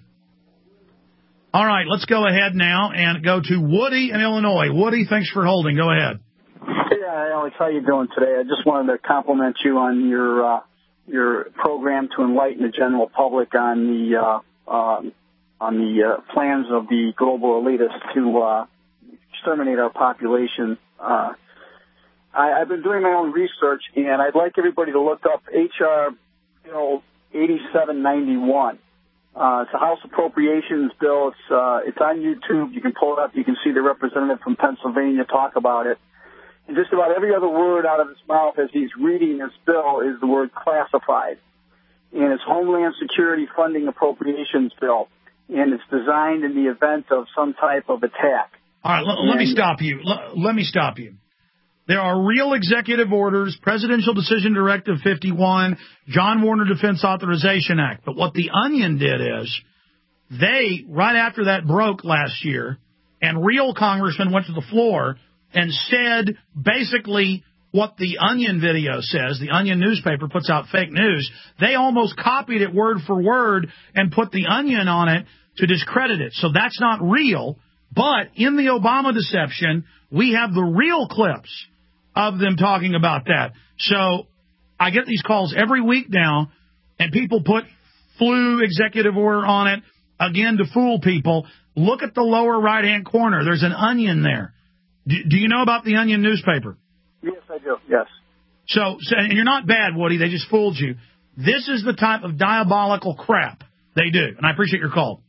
All right, let's go ahead now and go to Woody in Illinois. Woody, thanks for holding. Go ahead. Yeah, Alex, how you doing today? I just wanted to compliment you on your uh, your program to enlighten the general public on the uh, uh, on the uh, plans of the global elitists to uh, exterminate our population. Uh, I, I've been doing my own research, and I'd like everybody to look up H R Bill eighty-seven ninety-one. Uh, it's a House Appropriations bill. It's uh, it's on YouTube. You can pull it up. You can see the representative from Pennsylvania talk about it. And just about every other word out of his mouth as he's reading this bill is the word classified. And it's Homeland Security Funding Appropriations Bill. And it's designed in the event of some type of attack. All right, l- let me stop you. L- let me stop you. There are real executive orders, Presidential Decision Directive fifty-one, John Warner Defense Authorization Act. But what the Onion did is they, right after that broke last year, and real congressmen went to the floor and said basically what the Onion video says. The Onion newspaper puts out fake news. They almost copied it word for word and put the Onion on it to discredit it. So that's not real. But in the Obama deception, we have the real clips of them talking about that. So I get these calls every week now, and people put flu executive order on it, again, to fool people. Look at the lower right-hand corner. There's an Onion there. Do, do you know about the Onion newspaper? Yes, I do. Yes. So, so, and you're not bad, Woody. They just fooled you. This is the type of diabolical crap they do, and I appreciate your call.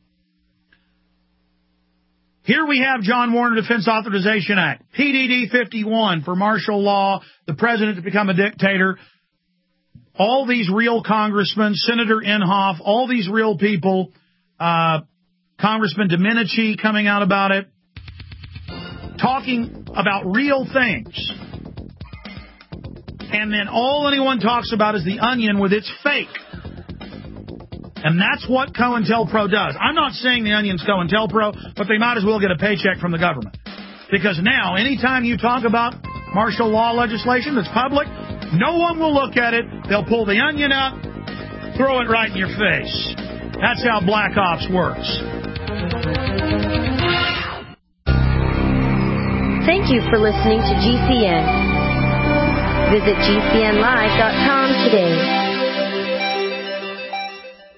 Here we have John Warner Defense Authorization Act, P D D fifty-one for martial law, the president to become a dictator. All these real congressmen, Senator Inhofe, all these real people, uh, Congressman Domenici coming out about it, talking about real things. And then all anyone talks about is the Onion with its fake. And that's what COINTELPRO does. I'm not saying the Onion's COINTELPRO, but they might as well get a paycheck from the government. Because now, anytime you talk about martial law legislation that's public, no one will look at it. They'll pull the Onion up, throw it right in your face. That's how Black Ops works. Thank you for listening to G C N. Visit G C N live dot com today.